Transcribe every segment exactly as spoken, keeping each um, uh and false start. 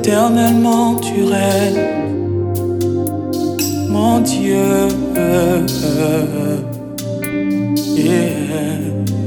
Éternellement tu règnes, mon Dieu. Yeah.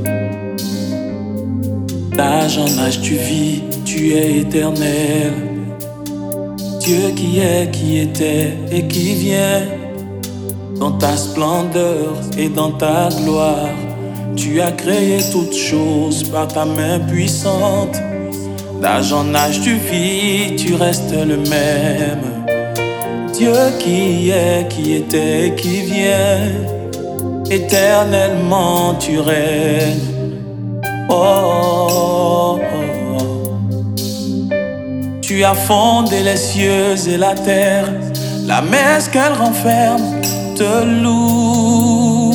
D'âge en âge tu vis, tu es éternel. Dieu qui est, qui était et qui vient. Dans ta splendeur et dans ta gloire, tu as créé toutes choses par ta main puissante. D'âge en âge tu vis, tu restes le même. Dieu qui est, qui était et qui vient. Éternellement tu règnes. Oh, oh, oh. Tu as fondé les cieux et la terre. La messe qu'elle renferme te loue.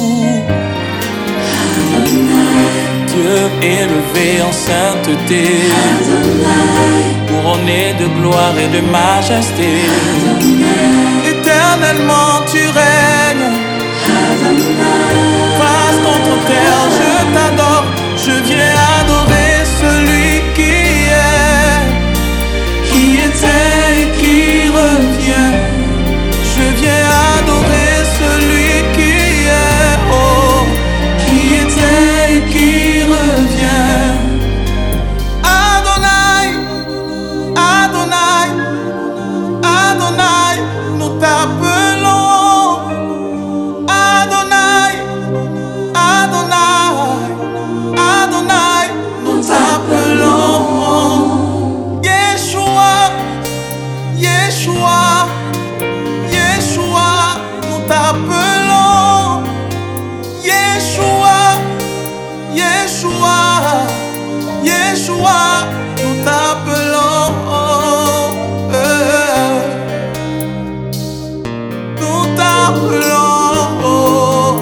Dieu élevé en sainteté, couronné de gloire et de majesté. Éternellement tu règnes. Face contre terre, je t'adore. Je viens adorer celui qui est, qui était et qui revient. Je viens adorer celui qui est, oh, qui était et qui revient. Adonai, Adonai, Adonai, nous t'appelons. Adonai, Adonai, Adonai, nous t'appelons. Yeshua, Yeshua, Yeshua, nous t'appelons. Yeshua, Yeshua, Yeshua, nous t'appelons. Euh, nous t'appelons.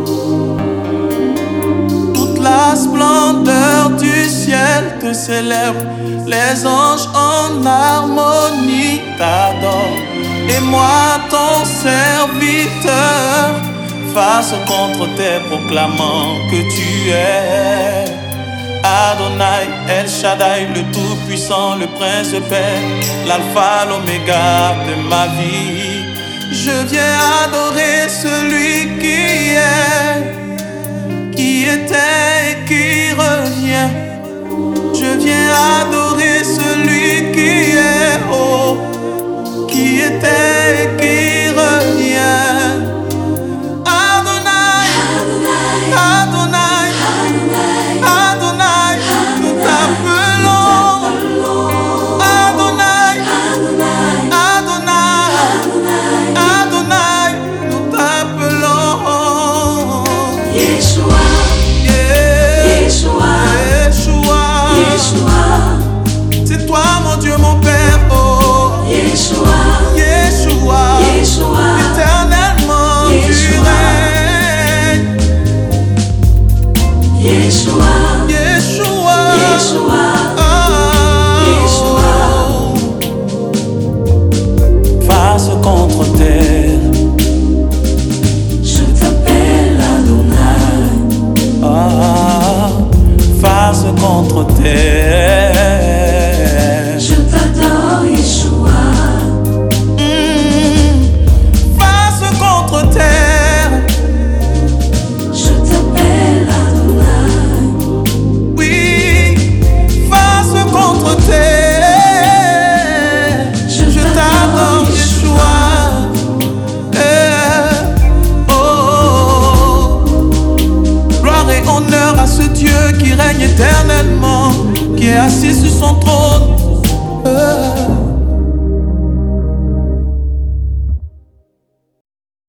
Toute la splendeur du ciel te célèbre. Les anges en harmonie t'adorent. Et moi, ton serviteur, face contre tes proclamant que tu es Adonai, El Shaddai, le Tout-Puissant, le Prince de paix, l'Alpha, l'Oméga de ma vie. Je viens adorer celui qui est, qui était et qui revient. Je viens adorer celui qui est, oh, qui était et qui revient. Adonai, Adonai, Adonai, nous t'appelons. Adonai, Adonai, Adonai, nous t'appelons. Yeshua, Yeah. Yeshua, Yeshua, Yeshua, c'est toi mon Dieu, mon Père, oh. Yeshua, Yeshua, Yeshua, éternellement tu Yeshua. règnes. Yeshua, Yeshua, Yeshua, oh. Yeshua. Face contre